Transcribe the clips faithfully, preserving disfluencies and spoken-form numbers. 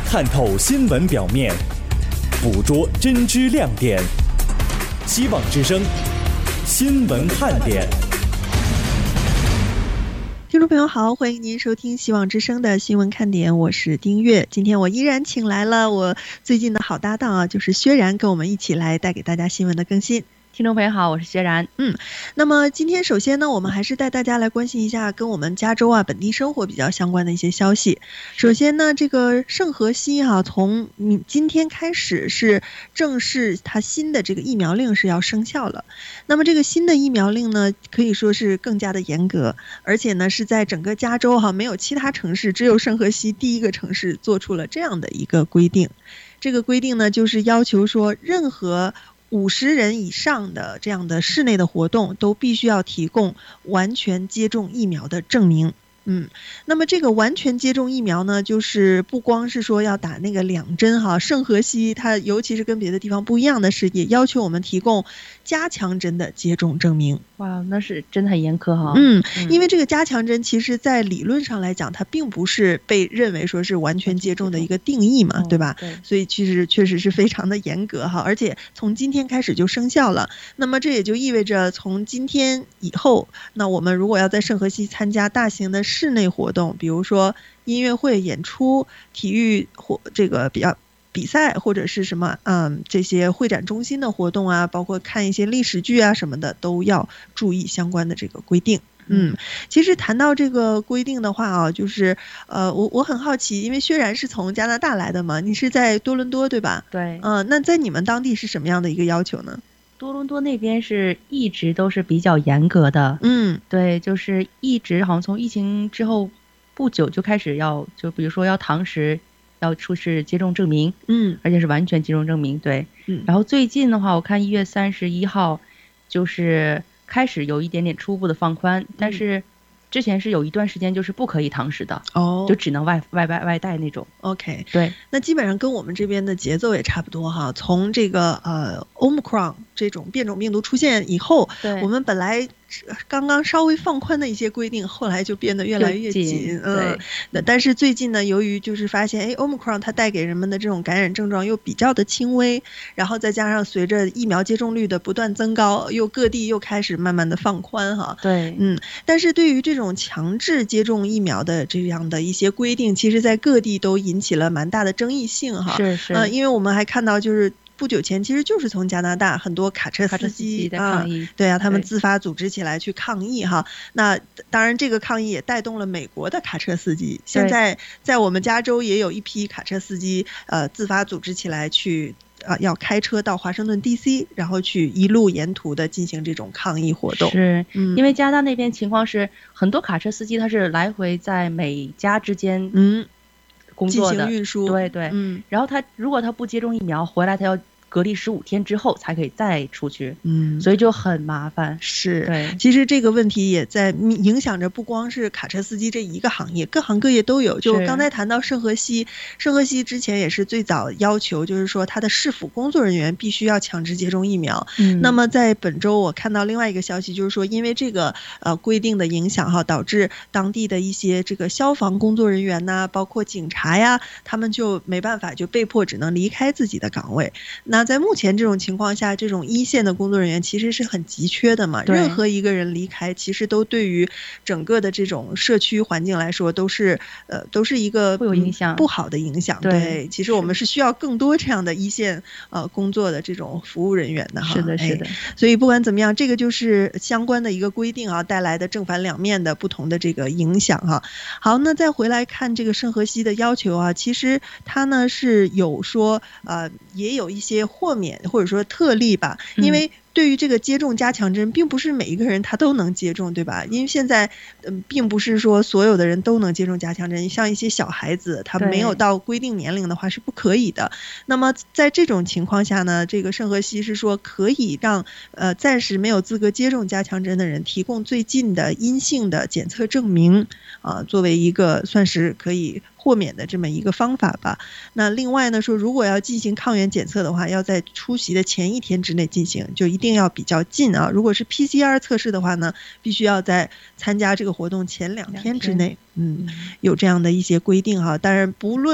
看透新闻表面，捕捉真知亮点。希望之声新闻看点。 听众朋友好，欢迎您收听希望之声的新闻看点，我是丁月。今天我依然请来了我最近的好搭档啊，就是薛然，跟我们一起来带给大家新闻的更新。 听众朋友好，我是薛然。 嗯，那么今天首先呢，我们还是带大家来关心一下跟我们加州啊本地生活比较相关的一些消息。首先呢，这个圣荷西啊，从今天开始是正式它新的这个疫苗令是要生效了。那么这个新的疫苗令呢，可以说是更加的严格，而且呢是在整个加州哈、啊、没有其他城市，只有圣荷西第一个城市做出了这样的一个规定。这个规定呢，就是要求说任何五十人以上的这样的室内的活动都必须要提供完全接种疫苗的证明。嗯，那么这个完全接种疫苗呢，就是不光是说要打那个两针哈，圣荷西它尤其是跟别的地方不一样的是，也要求我们提供加强针的接种证明。 哇，那是真的很严苛哈。 嗯，因为这个加强针其实在理论上来讲，它并不是被认为说是完全接种的一个定义嘛，对吧？ 对， 所以其实确实是非常的严格哈，而且从今天开始就生效了。那么这也就意味着从今天以后，那我们如果要在圣荷西参加大型的室内活动，比如说音乐会、演出、体育或这个比较比赛或者是什么嗯这些会展中心的活动啊，包括看一些历史剧啊什么的，都要注意相关的这个规定。嗯，其实谈到这个规定的话啊，就是呃我我很好奇，因为薛然是从加拿大来的嘛，你是在多伦多对吧？ 对。 嗯、呃，那在你们当地是什么样的一个要求呢？ 多伦多那边是一直都是比较严格的。 嗯， 对，就是一直好像从疫情之后不久就开始要，就比如说要堂食要出示接种证明， 嗯， 而且是完全接种证明。对， 嗯， 然后最近的话，我看一月三十一号就是开始有一点点初步的放宽，但是之前是有一段时间就是不可以堂食的， 哦， 就只能外外外外带那种。 OK， 对， 那基本上跟我们这边的节奏也差不多哈。从这个呃 Omicron 这种变种病毒出现以后， 对， 我们本来刚刚稍微放宽的一些规定，后来就变得越来越紧。嗯，那但是最近呢，由于就是发现，哎 ，Omicron 它带给人们的这种感染症状又比较的轻微，然后再加上随着疫苗接种率的不断增高，又各地又开始慢慢的放宽哈。 对， 嗯，但是对于这种强制接种疫苗的这样的一些规定，其实在各地都引起了蛮大的争议性哈。 是是， 呃，因为我们还看到就是不久前其实就是从加拿大很多卡车司机的抗议、 啊，对啊，他们自发组织起来去抗议哈。那当然这个抗议也带动了美国的卡车司机，现在在我们加州也有一批卡车司机呃自发组织起来去呃要开车到华盛顿 D C， 然后去一路沿途的进行这种抗议活动。 是、嗯、因为加拿大那边情况是很多卡车司机他是来回在美加之间嗯工作的进行运输， 对对， 嗯， 然后他如果他不接种疫苗回来，他要隔离十五天之后才可以再出去， 嗯， 所以就很麻烦。 是， 对， 其实这个问题也在影响着不光是卡车司机这一个行业，各行各业都有。就刚才谈到圣荷西，圣荷西之前也是最早要求，就是说他的市府工作人员必须要强制接种疫苗。 嗯， 那么在本周我看到另外一个消息，就是说因为这个呃规定的影响哈，导致当地的一些这个消防工作人员呐、啊，包括警察呀，他们就没办法，就被迫只能离开自己的岗位。那在目前这种情况下，这种一线的工作人员其实是很急缺的嘛，任何一个人离开，其实都对于整个的这种社区环境来说，都是呃都是一个会有影响、嗯、 不好的影响。对，对其实我们是需要更多这样的一线呃工作的这种服务人员的哈。 是的，是的。 所以不管怎么样，这个就是相关的一个规定啊，带来的正反两面的不同的这个影响哈。好，那再回来看这个圣荷西的要求啊，其实它呢是有说呃也有一些豁免或者说特例吧，因为对于这个接种加强针，并不是每一个人他都能接种，对吧？因为现在嗯，并不是说所有的人都能接种加强针，像一些小孩子他没有到规定年龄的话是不可以的。那么在这种情况下呢，这个圣荷西是说可以让呃暂时没有资格接种加强针的人提供最近的阴性的检测证明啊、呃，作为一个算是可以豁免的这么一个方法吧。那另外呢说，如果要进行抗原检测的话，要在出席的前一天之内进行，就一定要比较近啊。如果是 P C R 测试的话呢，必须要在参加这个活动前两天之内，嗯，有这样的一些规定哈。当然不论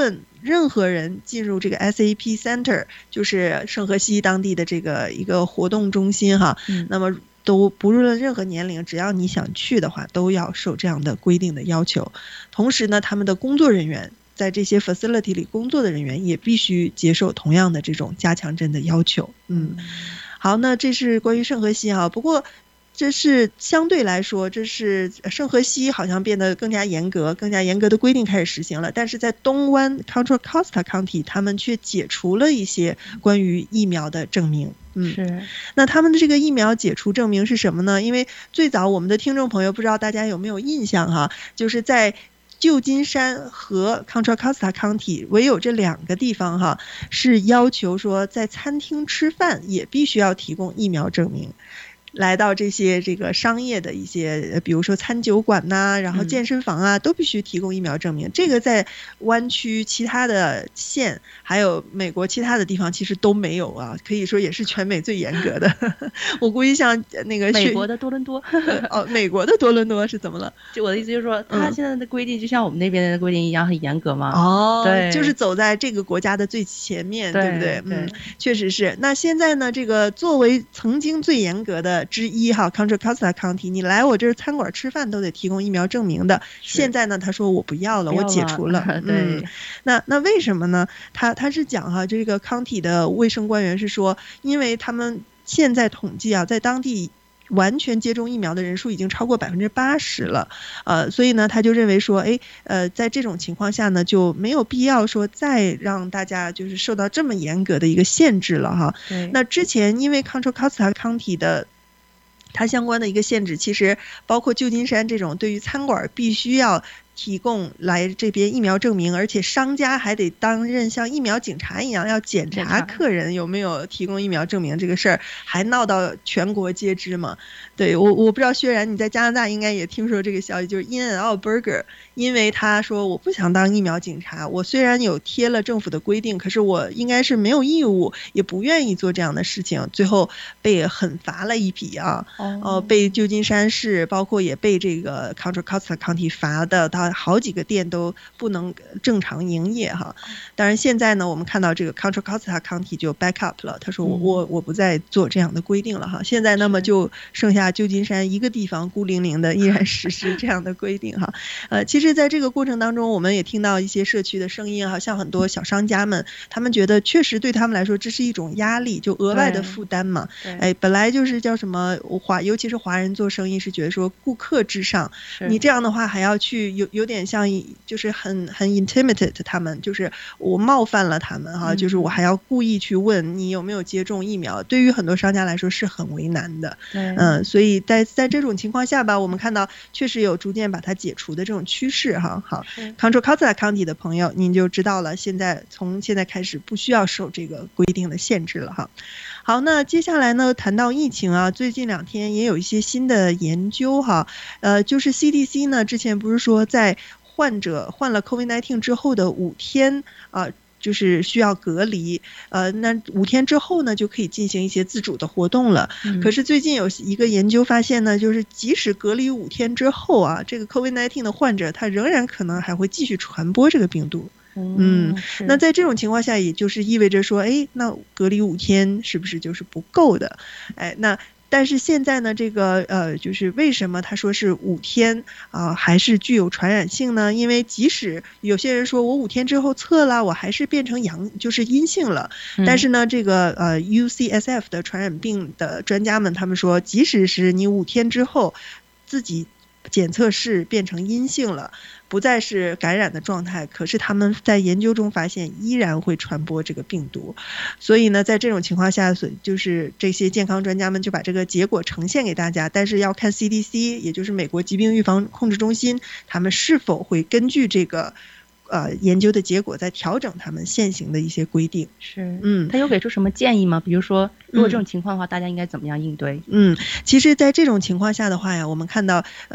任何人进入这个 S A P Center， 就是圣荷西当地的这个一个活动中心哈， 嗯、 那么都不论任何年龄，只要你想去的话，都要受这样的规定的要求。同时呢，他们的工作人员在这些 facility 里工作的人员也必须接受同样的这种加强针的要求。嗯，好，那这是关于圣荷西哈，不过这是相对来说，这是圣荷西好像变得更加严格，更加严格的规定开始实行了。但是在东湾 Contra Costa County， 他们却解除了一些关于疫苗的证明。嗯， 是。 那他们的这个疫苗解除证明是什么呢？因为最早我们的听众朋友不知道大家有没有印象哈，就是在旧金山和 Contra Costa County 唯有这两个地方哈，是要求说在餐厅吃饭也必须要提供疫苗证明。来到这些这个商业的一些，比如说餐酒馆呐、啊，然后健身房啊，嗯、都必须提供疫苗证明。这个在湾区其他的县，还有美国其他的地方其实都没有啊，可以说也是全美最严格的。我估计像那个美国的多伦多， 哦，美国的多伦多是怎么了？ 就我的意思就是说，他现在的规定就像我们那边的规定一样很严格吗？ 哦， 对， 就是走在这个国家的最前面， 对, 对不对？ 对， 嗯，确实是。那现在呢，这个作为曾经最严格的之一哈 Contra Costa County， 你来我这儿餐馆吃饭都得提供疫苗证明的。现在呢，他说我不要了， 不要了我解除了。 对， 嗯、那那为什么呢？他他是讲哈，这个康体的卫生官员是说，因为他们现在统计啊，在当地完全接种疫苗的人数已经超过百分之八十了，呃，所以呢，他就认为说，哎，呃，在这种情况下呢，就没有必要说再让大家就是受到这么严格的一个限制了哈。那之前因为 Contra Costa County 的它相关的一个限制，其实包括旧金山这种对于餐馆必须要提供来这边疫苗证明，而且商家还得担任像疫苗警察一样要检查客人有没有提供疫苗证明这个事儿，还闹到全国皆知嘛。对，我我不知道薛然你在加拿大应该也听说这个消息，就是 In and Out Burger， 因为他说我不想当疫苗警察，我虽然有贴了政府的规定，可是我应该是没有义务，也不愿意做这样的事情，最后被狠罚了一笔啊。哦、呃，被旧金山市包括也被这个 Contra Costa County 罚的，他好几个店都不能正常营业哈。当然现在呢，我们看到这个 Contra Costa County 就 back up 了，他说我、嗯、我我不再做这样的规定了哈。现在那么就剩下旧金山一个地方孤零零的依然实施这样的规定哈。呃，其实在这个过程当中，我们也听到一些社区的声音哈，像很多小商家们，他们觉得确实对他们来说这是一种压力，就额外的负担嘛。哎，本来就是叫什么华，尤其是华人做生意是觉得说顾客至上，你这样的话还要去有有点像就是很很 intimidate 他们，就是我冒犯了他们哈、嗯，就是我还要故意去问你有没有接种疫苗，对于很多商家来说是很为难的。嗯，所以在在这种情况下吧，我们看到确实有逐渐把它解除的这种趋势哈。好 ，Contra Costa County 的朋友您就知道了，现在从现在开始不需要受这个规定的限制了哈。好，那接下来呢，谈到疫情啊，最近两天也有一些新的研究哈，呃，就是 C D C 呢之前不是说在患者患了 COVID 十九 之后的五天啊、呃，就是需要隔离，呃，那五天之后呢就可以进行一些自主的活动了。嗯、可是最近有一个研究发现呢，就是即使隔离五天之后啊，这个 COVID 十九 的患者他仍然可能还会继续传播这个病毒。嗯，那在这种情况下，也就是意味着说，哎，那隔离五天是不是就是不够的？哎，那但是现在呢，这个呃，就是为什么他说是五天啊、呃，还是具有传染性呢？因为即使有些人说我五天之后测了，我还是变成阳，就是阴性了，嗯、但是呢，这个呃 U C S F 的传染病的专家们他们说，即使是你五天之后自己检测是变成阴性了，不再是感染的状态，可是他们在研究中发现依然会传播这个病毒。所以呢，在这种情况下，就是这些健康专家们就把这个结果呈现给大家，但是要看 C D C， 也就是美国疾病预防控制中心，他们是否会根据这个呃研究的结果再调整他们现行的一些规定。 是，嗯，他有给出什么建议吗？比如说如果这种情况的话、嗯、大家应该怎么样应对？ 嗯，其实在这种情况下的话呀，我们看到呃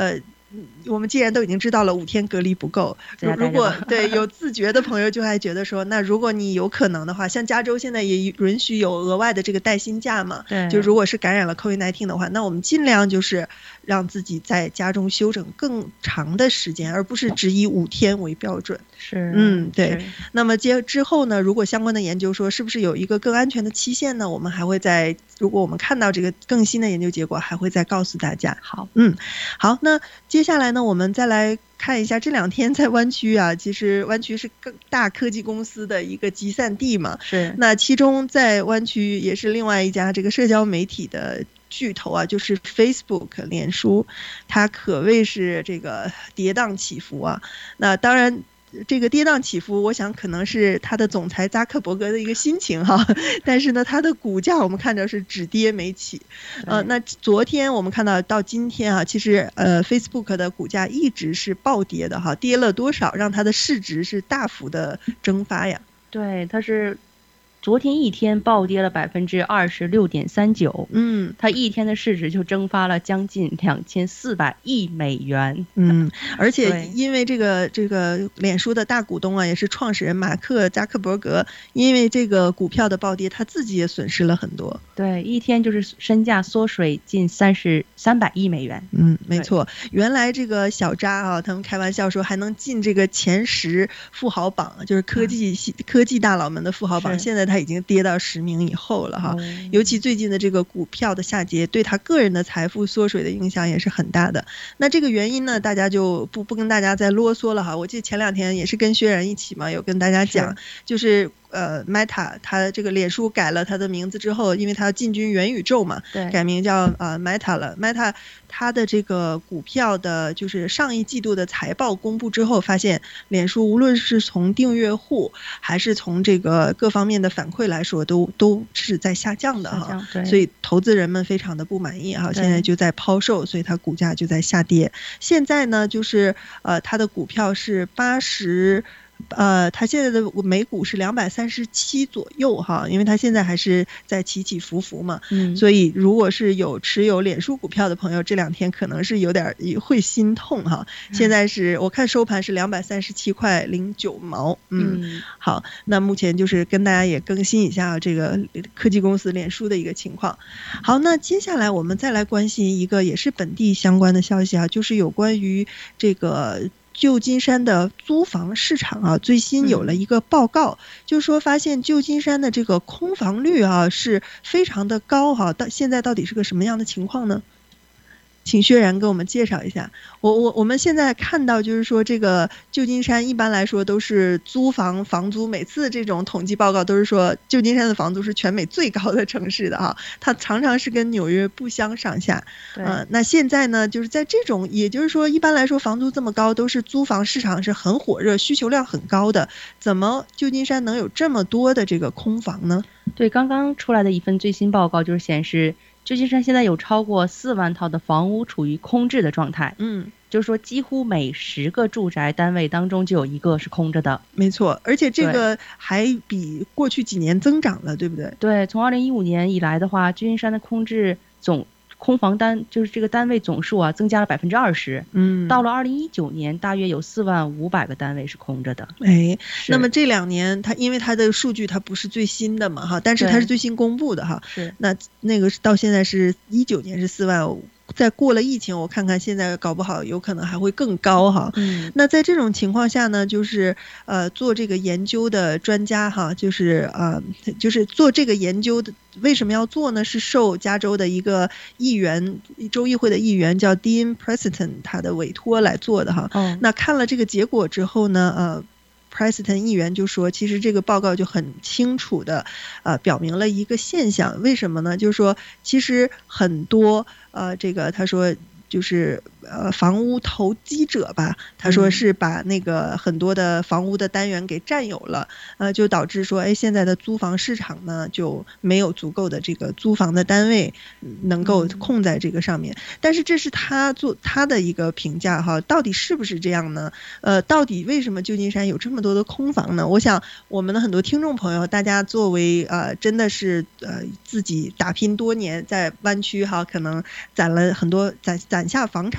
我们既然都已经知道了五天隔离不够，如果对有自觉的朋友就还觉得说，那如果你有可能的话，像加州现在也允许有额外的这个带薪假嘛，就如果是感染了 COVID 十九 的话，那我们尽量就是让自己在家中休整更长的时间，而不是只以五天为标准。 是， 嗯，对。那么接之后呢，如果相关的研究说是不是有一个更安全的期限呢，我们还会在，如果我们看到这个更新的研究结果，还会再告诉大家。 好， 嗯，好，那接下来呢，我们再来看一下这两天在湾区啊，其实湾区是更大科技公司的一个集散地嘛， 是。 那其中在湾区也是另外一家这个社交媒体的巨头啊，就是 Facebook 脸书，它可谓是这个跌宕起伏啊。那当然这个跌宕起伏，我想可能是他的总裁扎克伯格的一个心情哈，但是呢，他的股价我们看着是只跌没起。呃，那昨天我们看到到今天啊，其实呃 Facebook 的股价一直是暴跌的哈，跌了多少，让它的市值是大幅的蒸发呀？ 对，它是。昨天一天暴跌了百分之二十六点三九， 嗯， 它一天的市值就蒸发了将近两千四百亿美元， 嗯，而且因为这个这个脸书的大股东啊，也是创始人马克扎克伯格，因为这个股票的暴跌，他自己也损失了很多， 对，一天就是身价缩水近三十三百亿美元， 嗯，没错，原来这个小扎啊，他们开玩笑说还能进这个前十富豪榜，就是科技、嗯、科技大佬们的富豪榜，现在他已经跌到十名以后了哈，嗯、尤其最近的这个股票的下跌，对他个人的财富缩水的影响也是很大的。那这个原因呢，大家就不不跟大家再啰嗦了哈。我记得前两天也是跟薛然一起嘛，有跟大家讲，就是呃 Meta 它这个脸书改了它的名字之后，因为它要进军元宇宙嘛，改名叫呃 Meta 了。Meta 它的这个股票的就是上一季度的财报公布之后，发现脸书无论是从订阅户还是从这个各方面的反馈来说，都都是在下降的哈，所以投资人们非常的不满意哈，现在就在抛售，所以它股价就在下跌。现在呢，就是呃它的股票是八十。呃，它现在的每股是两百三十七左右哈，因为它现在还是在起起伏伏嘛，嗯，所以如果是有持有脸书股票的朋友，这两天可能是有点会心痛哈。现在是我看收盘是两百三十七块零九毛，嗯，嗯好，那目前就是跟大家也更新一下这个科技公司脸书的一个情况。好，那接下来我们再来关心一个也是本地相关的消息啊，就是有关于这个。旧金山的租房市场啊，最新有了一个报告，嗯、就是说发现旧金山的这个空房率啊是非常的高哈、啊，到现在到底是个什么样的情况呢？请薛然给我们介绍一下。我我我们现在看到就是说，这个旧金山一般来说都是租房房租，每次这种统计报告都是说旧金山的房租是全美最高的城市的哈，它常常是跟纽约不相上下。嗯、呃，那现在呢，就是在这种，也就是说一般来说房租这么高，都是租房市场是很火热，需求量很高的，怎么旧金山能有这么多的这个空房呢？ 对，刚刚出来的一份最新报告就是显示。旧金山现在有超过四万套的房屋处于空置的状态，嗯，就是说几乎每十个住宅单位当中就有一个是空着的。没错，而且这个还比过去几年增长了，对不对？对，从二零一五年以来的话，旧金山的空置总空房单就是这个单位总数啊，增加了百分之二十。嗯，到了二零一九年，大约有四万五百个单位是空着的。哎，那么这两年它因为它的数据它不是最新的嘛哈，但是它是最新公布的哈。是。那那个到现在是一九年是四万五。再过了疫情，我看看现在搞不好有可能还会更高哈。嗯，那在这种情况下呢，就是呃做这个研究的专家哈，就是呃就是做这个研究的，为什么要做呢？是受加州的一个议员，州议会的议员叫 Dean Preston 他的委托来做的哈。哦，那看了这个结果之后呢，呃。Preston 议员就说，其实这个报告就很清楚的，呃，表明了一个现象，为什么呢？就是说，其实很多，呃，这个他说就是呃房屋投机者吧，他说是把那个很多的房屋的单元给占有了，呃，就导致说，哎，现在的租房市场呢就没有足够的这个租房的单位能够控在这个上面。但是这是他做他的一个评价哈，到底是不是这样呢？呃，到底为什么旧金山有这么多的空房呢？我想我们的很多听众朋友，大家作为呃真的是呃自己打拼多年在湾区哈，可能攒了很多攒攒下房产的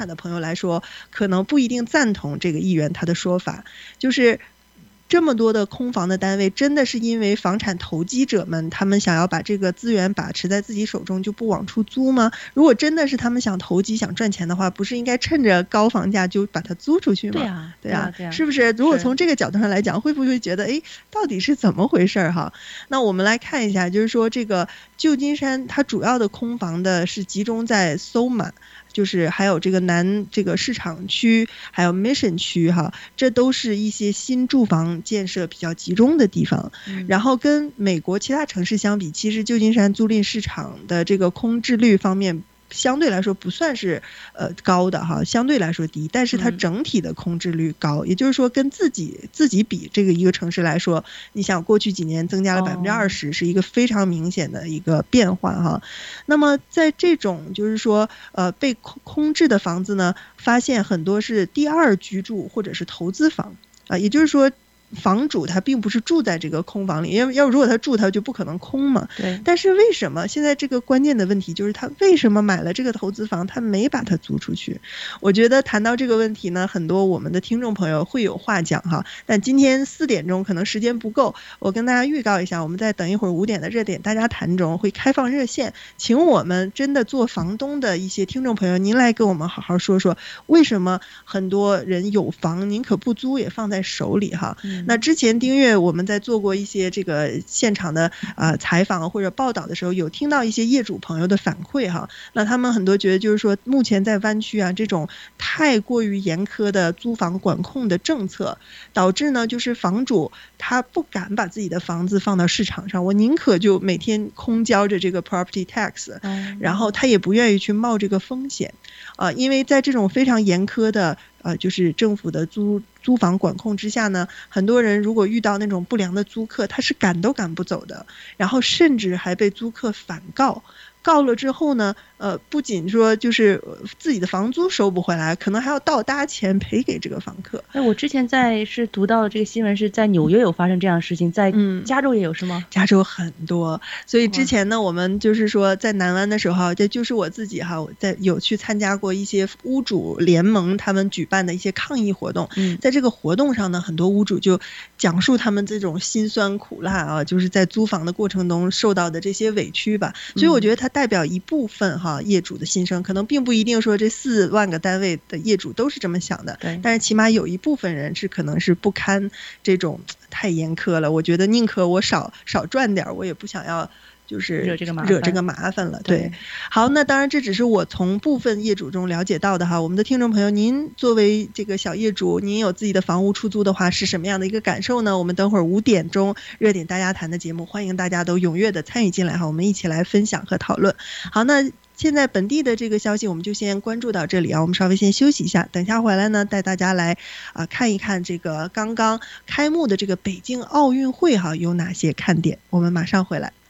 的朋友来说，可能不一定赞同这个议员他的说法，就是这么多的空房的单位，真的是因为房产投机者们他们想要把这个资源把持在自己手中就不往出租吗？如果真的是他们想投机想赚钱的话，不是应该趁着高房价就把它租出去吗？ 对啊， 对啊， 对啊， 是不是？如果从这个角度上来讲，会不会觉得哎，到底是怎么回事哈？那我们来看一下，就是说这个旧金山它主要的空房的是集中在 SoMa，就是还有这个南这个市场区，还有 Mission 区哈，这都是一些新住房建设比较集中的地方。嗯、然后跟美国其他城市相比，其实旧金山租赁市场的这个空置率方面，相对来说不算是呃高的哈，相对来说低，但是它整体的空置率高，嗯、也就是说跟自己自己比这个一个城市来说，你想过去几年增加了百分之二十，是一个非常明显的一个变化哈。那么在这种就是说呃被空空置的房子呢，发现很多是第二居住或者是投资房啊，也就是说。房主他并不是住在这个空房里，因为要如果他住他就不可能空嘛。 对。 但是为什么现在这个关键的问题就是他为什么买了这个投资房，他没把它租出去？我觉得谈到这个问题呢，很多我们的听众朋友会有话讲哈。但今天四点钟可能时间不够，我跟大家预告一下，我们在等一会儿五点的热点大家谈中会开放热线，请我们真的做房东的一些听众朋友，您来跟我们好好说说，为什么很多人有房宁可不租也放在手里哈。嗯那之前丁月我们在做过一些这个现场的呃采访或者报道的时候，有听到一些业主朋友的反馈哈。那他们很多觉得就是说，目前在湾区啊这种太过于严苛的租房管控的政策，导致呢就是房主他不敢把自己的房子放到市场上，我宁可就每天空交着这个 property tax， 然后他也不愿意去冒这个风险啊、呃，因为在这种非常严苛的呃，就是政府的租租房管控之下呢，很多人如果遇到那种不良的租客，他是赶都赶不走的，然后甚至还被租客反告。告了之后呢，呃，不仅说就是自己的房租收不回来，可能还要倒搭钱赔给这个房客。 哎，我之前在是读到这个新闻，是在纽约有发生这样的事情，在加州也有是吗？ 嗯、加州很多，所以之前呢，我们就是说在南湾的时候，这就是我自己哈，我在有去参加过一些屋主联盟他们举办的一些抗议活动。嗯，在这个活动上呢，很多屋主就讲述他们这种辛酸苦辣啊，就是在租房的过程中受到的这些委屈吧。所以我觉得他代表一部分哈业主的心声，可能并不一定说这四万个单位的业主都是这么想的，但是起码有一部分人是可能是不堪这种太严苛了。我觉得宁可我少少赚点，我也不想要就是惹这个麻烦惹这个麻烦了。对，好，那当然这只是我从部分业主中了解到的哈。我们的听众朋友，您作为这个小业主，您有自己的房屋出租的话，是什么样的一个感受呢？我们等会儿五点钟热点大家谈的节目，欢迎大家都踊跃的参与进来哈，我们一起来分享和讨论。好，那现在本地的这个消息我们就先关注到这里啊，我们稍微先休息一下，等一下回来呢带大家来啊、呃、看一看这个刚刚开幕的这个北京奥运会哈有哪些看点，我们马上回来。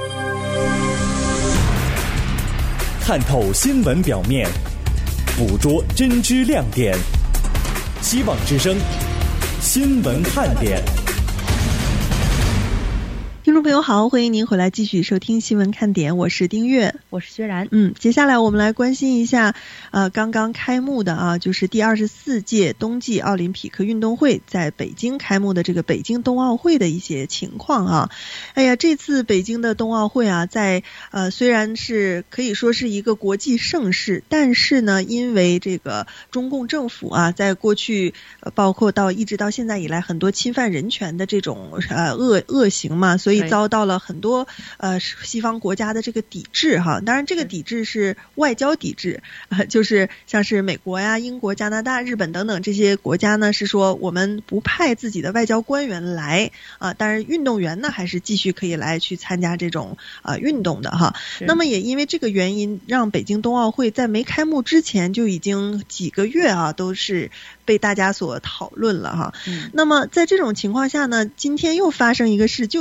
看透新闻表面，捕捉真知亮点。希望之声新闻看点。 听众朋友好，欢迎您回来继续收听新闻看点，我是丁月， 我是薛然。 嗯，接下来我们来关心一下呃刚刚开幕的啊，就是第二十四届冬季奥林匹克运动会在北京开幕的这个北京冬奥会的一些情况啊。哎呀，这次北京的冬奥会啊，在呃虽然是可以说是一个国际盛事，但是呢，因为这个中共政府啊，在过去呃包括到一直到现在以来很多侵犯人权的这种呃恶恶行嘛，所以遭到了很多呃西方国家的这个抵制哈。当然这个抵制是外交抵制，呃就是像是美国呀、英国、加拿大、日本等等这些国家呢，是说我们不派自己的外交官员来啊，但是运动员呢还是继续可以来去参加这种啊、呃、运动的哈。那么也因为这个原因，让北京冬奥会在没开幕之前就已经几个月啊都是被大家所讨论了哈。嗯、那么在这种情况下呢，今天又发生一个事，就在开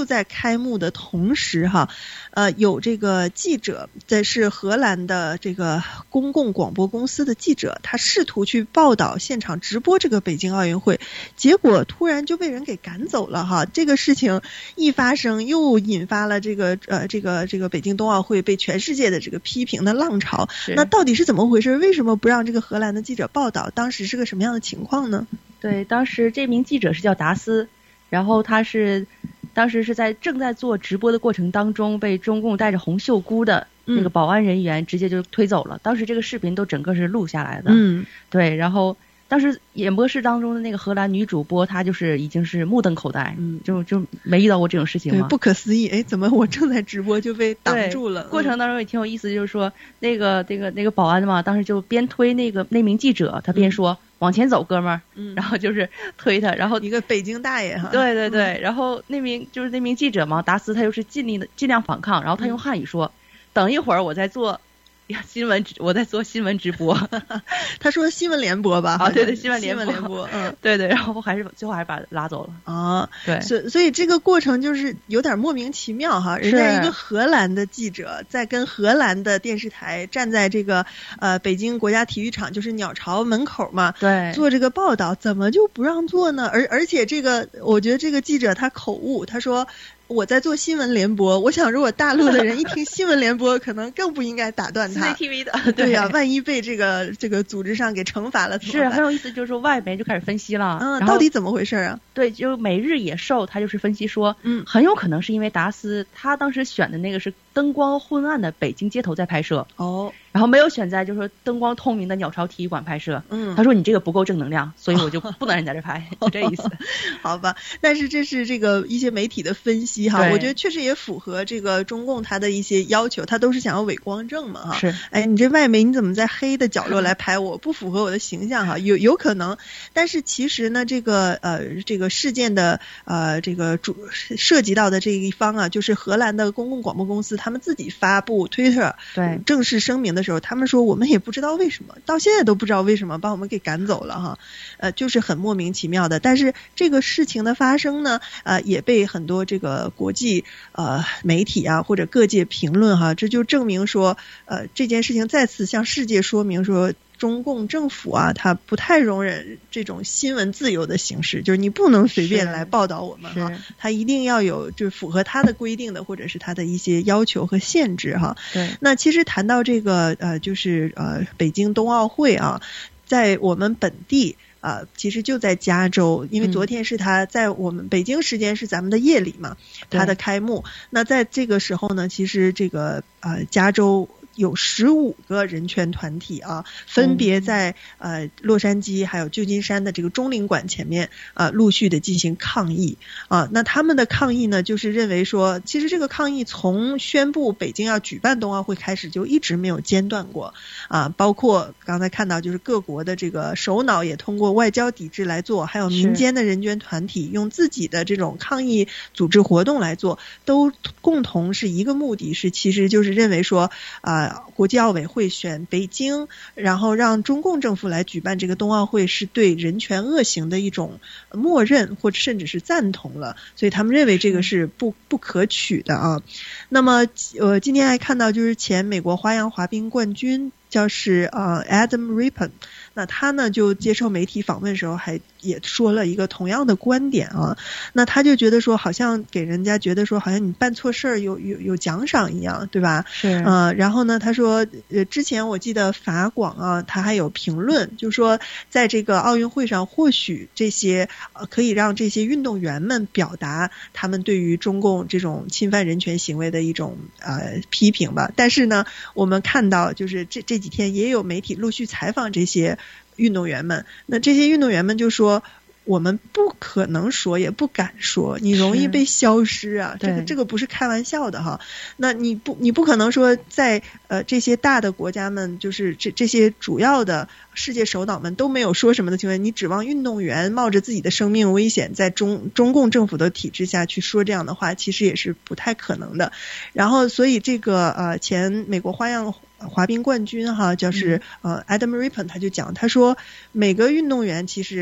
开幕的同时哈，呃，有这个记者，这是荷兰的这个公共广播公司的记者，他试图去报道现场直播这个北京奥运会，结果突然就被人给赶走了哈。这个事情一发生，又引发了这个呃这个这个北京冬奥会被全世界的这个批评的浪潮。那到底是怎么回事？为什么不让这个荷兰的记者报道？当时是个什么样的情况呢？ 对，当时这名记者是叫达斯，然后他是当时是在正在做直播的过程当中，被中共戴着红袖箍的那个保安人员直接就推走了。嗯、当时这个视频都整个是录下来的。嗯，对，然后当时演播室当中的那个荷兰女主播，她就是已经是目瞪口呆，嗯，就就没遇到过这种事情吗？ 对，不可思议，哎，怎么我正在直播就被挡住了？ 过程当中也挺有意思，就是说那个那个那个保安嘛，当时就边推那个那名记者，他边说。嗯，往前走，哥们儿，嗯，然后就是推他，然后一个北京大爷哈， 对对对，嗯、然后那名就是那名记者嘛，达斯他就是尽力的尽量反抗，然后他用汉语说：“嗯、等一会儿我在做新闻，我在做新闻直播。” 他说新闻联播吧？ 啊，对对，新闻联播， 联播，嗯， 对对，然后还是最后还是把他拉走了啊， 对， 所所以这个过程就是有点莫名其妙哈，人家一个荷兰的记者在跟荷兰的电视台站在这个呃北京国家体育场就是鸟巢门口嘛， 对， 做这个报道，怎么就不让做呢？而而且这个我觉得这个记者他口误，他说。我在做新闻联播，我想如果大陆的人一听新闻联播，可能更不应该打断他。 C C T V 的， 对呀、啊，万一被这个这个组织上给惩罚了， 是很有意思。就是说外媒就开始分析了， 嗯，到底怎么回事啊？ 对，就每日野兽他就是分析说，嗯，很有可能是因为达斯他当时选的那个是灯光昏暗的北京街头在拍摄，哦，然后没有选在就是说灯光透明的鸟巢体育馆拍摄，嗯，他说你这个不够正能量，所以我就不能让你在这拍，就这意思。 好吧，但是这是这个一些媒体的分析哈，我觉得确实也符合这个中共他的一些要求，他都是想要伪光正嘛哈。 是， 哎，你这外媒你怎么在黑的角落来拍我，不符合我的形象哈？有有可能，但是其实呢，这个呃这个事件的呃这个主涉及到的这一方啊，就是荷兰的公共广播公司，他们自己发布 Twitter 对正式声明的时候，他们说我们也不知道为什么，到现在都不知道为什么把我们给赶走了哈，呃就是很莫名其妙的。但是这个事情的发生呢，呃也被很多这个国际呃媒体啊或者各界评论哈，这就证明说呃这件事情再次向世界说明说。中共政府啊，他不太容忍这种新闻自由的形式，就是你不能随便来报道我们哈，他一定要有就符合他的规定的，或者是他的一些要求和限制哈。 对， 那其实谈到这个呃，就是呃北京冬奥会啊，在我们本地。啊、呃，其实就在加州，因为昨天是他在我们北京时间是咱们的夜里嘛，他的开幕。那在这个时候呢，其实这个呃加州。有十五个人权团体啊，分别在呃洛杉矶还有旧金山的这个中领馆前面啊、呃、陆续的进行抗议啊。那他们的抗议呢，就是认为说，其实这个抗议从宣布北京要举办冬奥会开始就一直没有间断过啊。包括刚才看到，就是各国的这个首脑也通过外交抵制来做，还有民间的人权团体用自己的这种抗议组织活动来做，都共同是一个目的，是其实就是认为说啊。国际奥委会选北京，然后让中共政府来举办这个冬奥会，是对人权恶行的一种默认，或者甚至是赞同了，所以他们认为这个是不不可取的啊。那么呃，今天还看到就是前美国花样滑冰冠军。就是呃 Adam Rippon， 那他呢就接受媒体访问的时候还也说了一个同样的观点啊，那他就觉得说好像给人家觉得说好像你办错事儿有有有奖赏一样，对吧？ 是呃，然后呢他说呃之前我记得法广啊他还有评论，就说在这个奥运会上或许这些呃可以让这些运动员们表达他们对于中共这种侵犯人权行为的一种呃批评吧，但是呢我们看到就是这这。这几天也有媒体陆续采访这些运动员们，那这些运动员们就说我们不可能说也不敢说，你容易被消失啊，这个这个不是开玩笑的哈。那你不你不可能说在呃这些大的国家们，就是这这些主要的世界首脑们都没有说什么的情况，你指望运动员冒着自己的生命危险在中中共政府的体制下去说这样的话，其实也是不太可能的。然后所以这个呃前美国花样滑冰冠军哈，就是呃 Adam Rippon 他就讲，他说每个运动员其实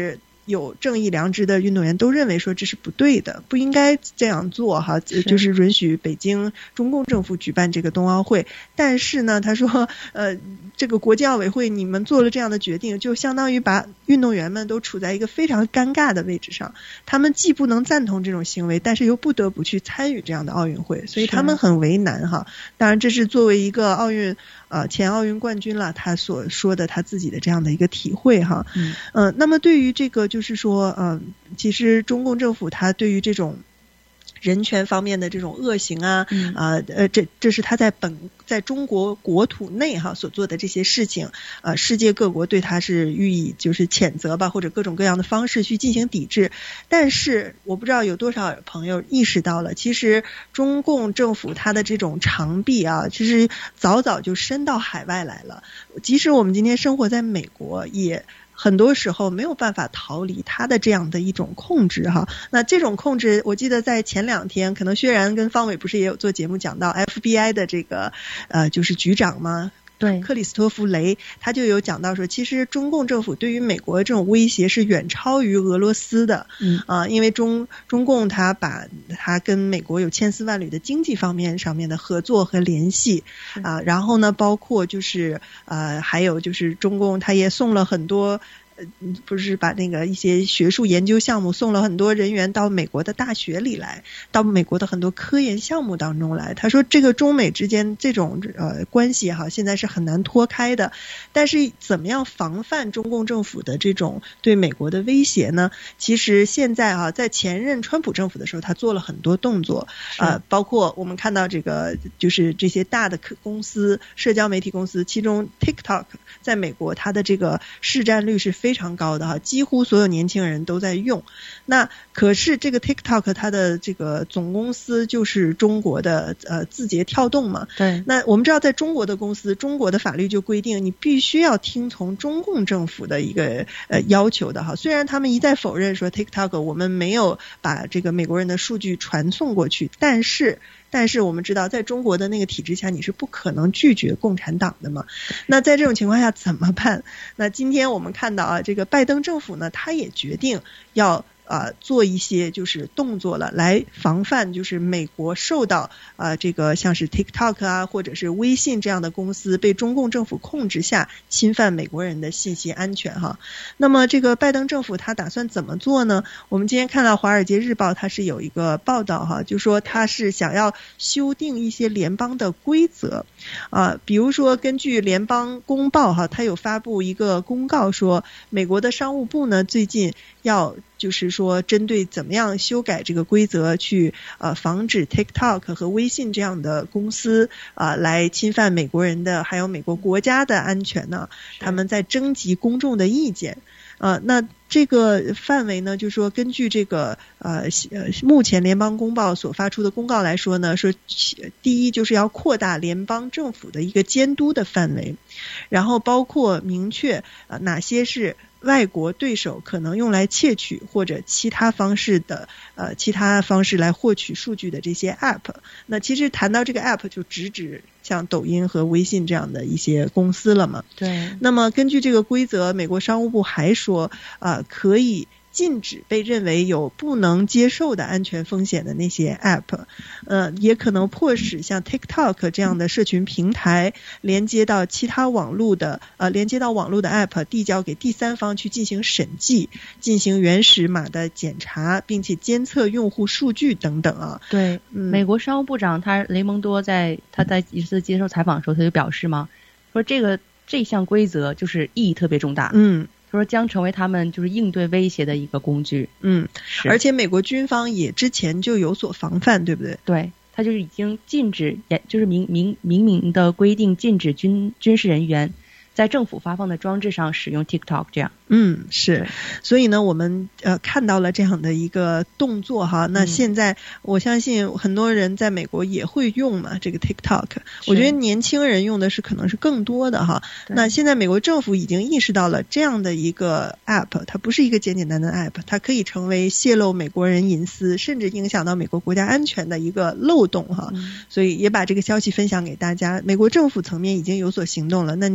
有正义良知的运动员都认为说这是不对的，不应该这样做哈，就是允许北京中共政府举办这个冬奥会。但是呢，他说呃这个国际奥委会你们做了这样的决定，就相当于把运动员们都处在一个非常尴尬的位置上，他们既不能赞同这种行为，但是又不得不去参与这样的奥运会，所以他们很为难哈。当然这是作为一个奥运呃前奥运冠军了，他所说的他自己的这样的一个体会哈。嗯、呃，那么对于这个就是说嗯、呃，其实中共政府他对于这种人权方面的这种恶行啊，嗯、呃呃，这这是他在本在中国国土内哈所做的这些事情，呃，世界各国对他是予以就是谴责吧，或者各种各样的方式去进行抵制。但是我不知道有多少朋友意识到了，其实中共政府它的这种长臂啊，其实早早就伸到海外来了。即使我们今天生活在美国，也很多时候没有办法逃离他的这样的一种控制哈。那这种控制，我记得在前两天，可能薛然跟方伟不是也有做节目讲到 F B I 的这个呃就是局长吗？对，克里斯托弗雷他就有讲到说，其实中共政府对于美国这种威胁是远超于俄罗斯的。嗯啊、呃，因为中中共他把他跟美国有千丝万缕的经济方面上面的合作和联系啊、呃，然后呢，包括就是呃还有就是中共他也送了很多。呃，不是把那个一些学术研究项目送了很多人员到美国的大学里来，到美国的很多科研项目当中来。他说这个中美之间这种呃关系哈，现在是很难脱开的。但是怎么样防范中共政府的这种对美国的威胁呢？其实现在啊，在前任川普政府的时候，他做了很多动作，呃，包括我们看到这个就是这些大的公司、社交媒体公司，其中 TikTok 在美国它的这个市占率是非常高的哈，几乎所有年轻人都在用。那可是这个 TikTok 它的这个总公司就是中国的呃字节跳动嘛。对。那我们知道在中国的公司，中国的法律就规定你必须要听从中共政府的一个呃要求的哈。虽然他们一再否认说 TikTok 我们没有把这个美国人的数据传送过去，但是但是我们知道在中国的那个体制下，你是不可能拒绝共产党的嘛。那在这种情况下怎么办？那今天我们看到啊，这个拜登政府呢，他也决定要呃做一些就是动作了，来防范就是美国受到呃这个像是 TikTok 啊或者是微信这样的公司被中共政府控制下侵犯美国人的信息安全哈。那么这个拜登政府他打算怎么做呢？我们今天看到华尔街日报它是有一个报道哈，就说他是想要修订一些联邦的规则啊、呃，比如说根据联邦公报哈，它有发布一个公告说，美国的商务部呢最近要就是说针对怎么样修改这个规则去呃防止 TikTok 和微信这样的公司啊、呃、来侵犯美国人的还有美国国家的安全呢，他们在征集公众的意见。呃，那这个范围呢，就是说根据这个呃呃目前联邦公报所发出的公告来说呢，说第一就是要扩大联邦政府的一个监督的范围，然后包括明确呃哪些是外国对手可能用来窃取或者其他方式的呃其他方式来获取数据的这些 App。 那其实谈到这个 App 就直指像抖音和微信这样的一些公司了嘛。对。那么根据这个规则，美国商务部还说啊、呃，可以禁止被认为有不能接受的安全风险的那些 App， 呃，也可能迫使像 TikTok 这样的社群平台连接到其他网络的呃连接到网络的 App 递交给第三方去进行审计，进行原始码的检查，并且监测用户数据等等啊。对，嗯、美国商务部长他雷蒙多在他在一次接受采访的时候，他就表示嘛，说这个这项规则就是意义特别重大。嗯。说将成为他们就是应对威胁的一个工具。嗯，而且美国军方也之前就有所防范，对不对？对，他就是已经禁止，也就是明明明明的规定禁止军军事人员在政府发放的装置上使用 TikTok 这样。嗯，是。所以呢，我们呃看到了这样的一个动作哈。那现在我相信很多人在美国也会用嘛，这个 TikTok。我觉得年轻人用的是可能是更多的哈。那现在美国政府已经意识到了这样的一个 App， 它不是一个简简单单的 App， 它可以成为泄露美国人隐私，甚至影响到美国国家安全的一个漏洞哈。嗯、所以也把这个消息分享给大家。美国政府层面已经有所行动了。那您作为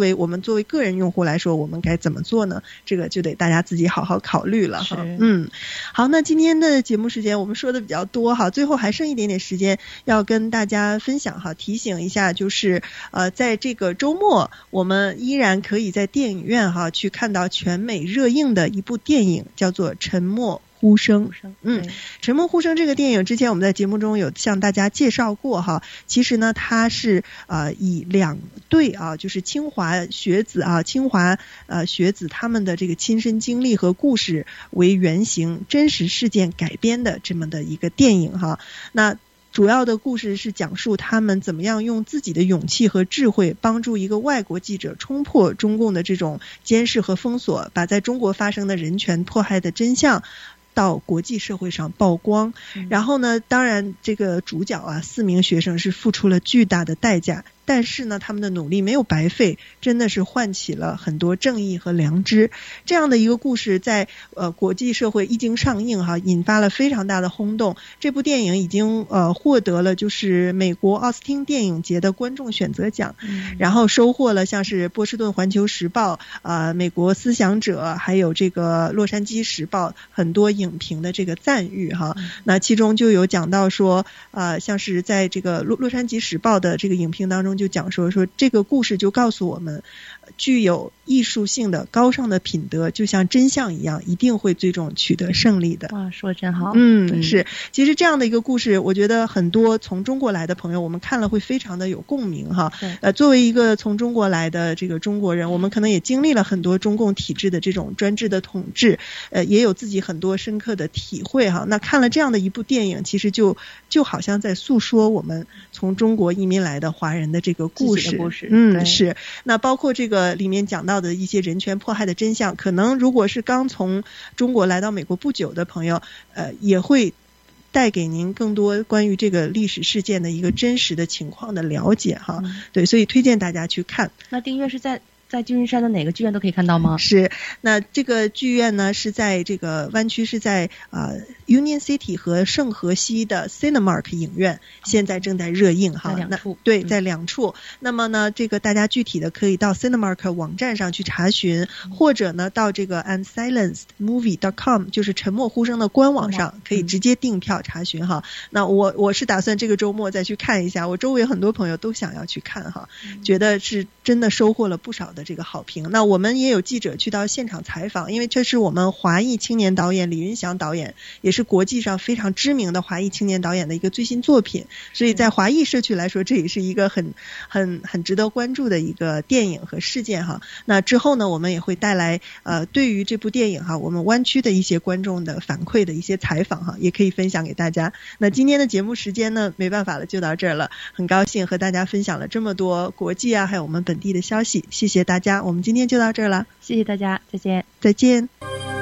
为我们作为个人用户来说，我们该怎么做呢？这个就得大家自己好好考虑了哈。嗯，好，那今天的节目时间我们说的比较多哈，最后还剩一点点时间要跟大家分享哈，提醒一下，就是呃，在这个周末我们依然可以在电影院哈去看到全美热映的一部电影，叫做《沉默呼声》。嗯，沉默呼声这个电影之前我们在节目中有向大家介绍过哈，其实呢它是呃以两对啊，就是清华学子啊，清华呃学子他们的这个亲身经历和故事为原型，真实事件改编的这么的一个电影哈。那主要的故事是讲述他们怎么样用自己的勇气和智慧帮助一个外国记者冲破中共的这种监视和封锁，把在中国发生的人权迫害的真相到国际社会上曝光。然后呢，当然这个主角啊，四名学生是付出了巨大的代价，但是呢他们的努力没有白费，真的是唤起了很多正义和良知。这样的一个故事在呃国际社会一经上映哈，引发了非常大的轰动。这部电影已经呃获得了就是美国奥斯汀电影节的观众选择奖，嗯、然后收获了像是波士顿环球时报、呃美国思想者还有这个洛杉矶时报很多影评的这个赞誉哈。嗯、那其中就有讲到说呃像是在这个洛洛杉矶时报的这个影评当中就讲说说这个故事就告诉我们，具有艺术性的高尚的品德就像真相一样，一定会最终取得胜利的。 哇，说得真好。 嗯，是。其实这样的一个故事，我觉得很多从中国来的朋友，我们看了会非常的有共鸣哈。呃，作为一个从中国来的这个中国人，我们可能也经历了很多中共体制的这种专制的统治，呃，也有自己很多深刻的体会哈。那看了这样的一部电影，其实就就好像在诉说我们从中国移民来的华人的这个故事。 故事嗯，是。那包括这个里面讲到的一些人权迫害的真相，可能如果是刚从中国来到美国不久的朋友，呃，也会带给您更多关于这个历史事件的一个真实的情况的了解哈。嗯、对，所以推荐大家去看。 那订阅是在在旧金山的哪个剧院都可以看到吗？ 是，那这个剧院呢是在这个湾区，是在呃 Union City 和圣荷西的 Cinemark 影院，现在正在热映哈。 在两处。 对，在两处。嗯、那么呢，这个大家具体的可以到 Cinemark 网站上去查询，嗯、或者呢到这个 unsilenced movie dot com 就是沉默呼声的官网上，可以直接订票查询哈。嗯、那我我是打算这个周末再去看一下，我周围很多朋友都想要去看哈，嗯、觉得是真的收获了不少的这个好评。那我们也有记者去到现场采访，因为这是我们华裔青年导演李云祥导演，也是国际上非常知名的华裔青年导演的一个最新作品，所以在华裔社区来说，这也是一个很很很值得关注的一个电影和事件哈。那之后呢，我们也会带来呃对于这部电影哈，我们湾区的一些观众的反馈的一些采访哈，也可以分享给大家。那今天的节目时间呢，没办法了，就到这儿了。很高兴和大家分享了这么多国际啊，还有我们本地的消息，谢谢大家。我们今天就到这儿了， 谢谢大家，再见， 再见。